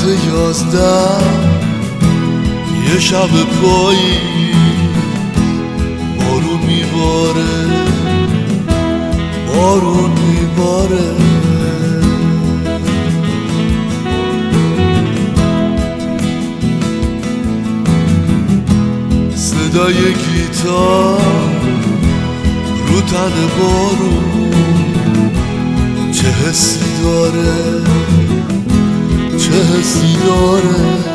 11 یه شب پایی بارون میباره، بارون میباره. صدای گیتار رو تن بارون چه حسی داره، چه حسی داره.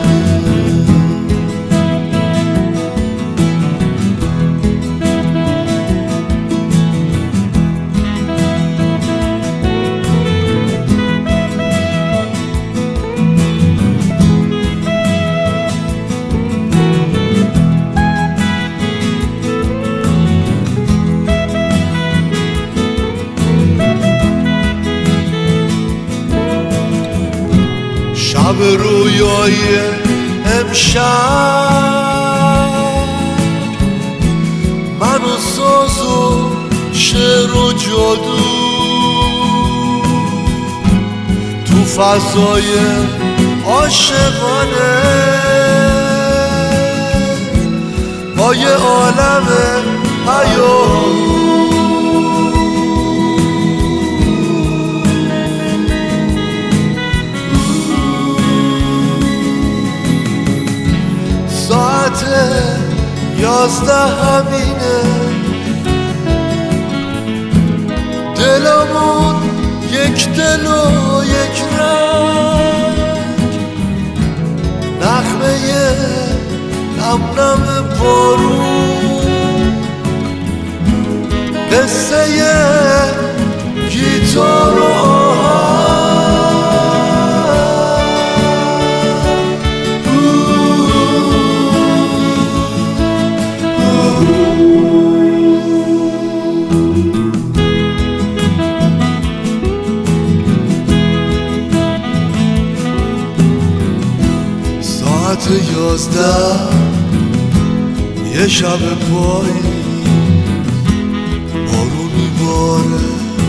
شب رویای امشب من و ساز و شعر و جادو تو فضای عاشقانه با یه عالم هیاهو. ساعت 11 همینه، دلمون یک دل و یک رنگ، نغمه نم نم بارون، قصه گیتار و آهنگ. ساعت 11 یه شب پایی بارون میباره،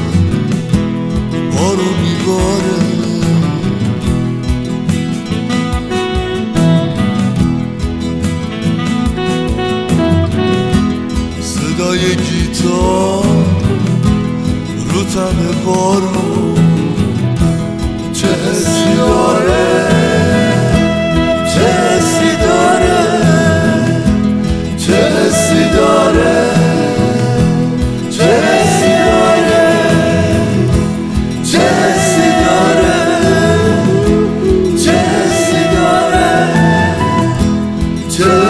بارون میباره. صدای گیتار رو تن بارون چه حسی داره، چه حسی داره، چه حسی داره، چه حسی داره، چه حسی داره، چه حسی داره، چه